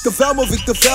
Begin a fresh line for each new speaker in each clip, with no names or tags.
Victor Velmo.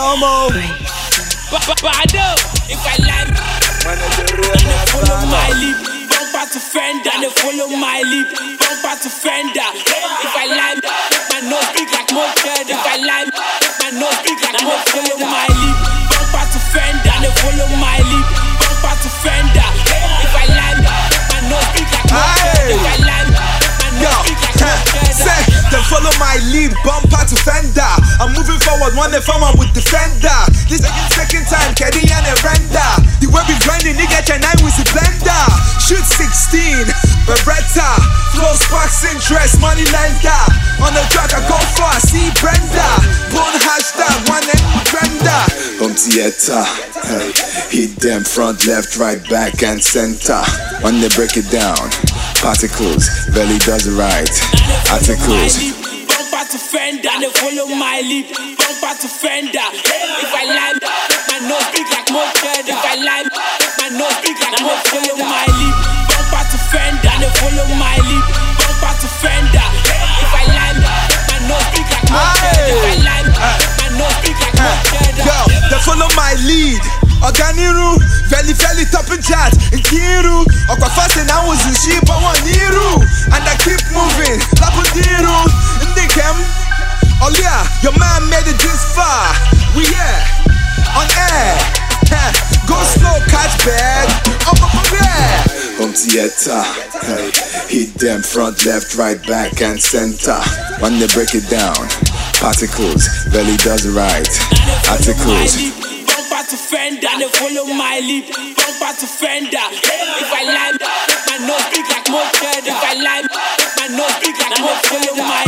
But I know if I like, and they follow my lead. Bumper to fender, and they follow my lead. Bumper to fender. If I like, my nose big like more cheddar. If I like, my nose big like more follow my lead. Bumper to fender, and they follow my lead. Bumper to fender. If I like, my nose big like more cheddar. If I like, my nose big like more cheddar.
Then follow my lead, bumper to fender. I'm moving forward, one day forward with the fender. This second time, Keddy and a render. The way we grinding, nigga, can I with the blender. Shoot 16, Beretta. Flow sparks interest, money lender. On the track, I go for a see Brenda. Bone hashtag, one end Brenda.
Theater, hit them front, left, right, back, and center. When they break it down, particles, belly does it right. Articles.
Bumper to fender, and they follow my lead. Bumper to fender. If I like, my nose big like more cheddar. If I like, my nose big like more follow my lead. Bumper to fender, and they follow my lead. Bumper to fender. If I like, my nose big like more cheddar. If I like, my nose big like more cheddar.
Yo, they follow my lead. Organiru, very top in chat. Nkiru, Okwa fast and I was in sheep, I want Niru. And I keep moving, Lapundiru. Ndikem, Olia, your man made it this far. We here, on air. Go slow, catch bad. Up, yeah.
Home theater, hit them front, left, right, back, and center. When they break it down, particles, belly does it right. Articles.
Bumper to fender, and they follow my lead. Bumper to fender. If I like, my nose big like more cheddar. If I like, my nose big like more follow my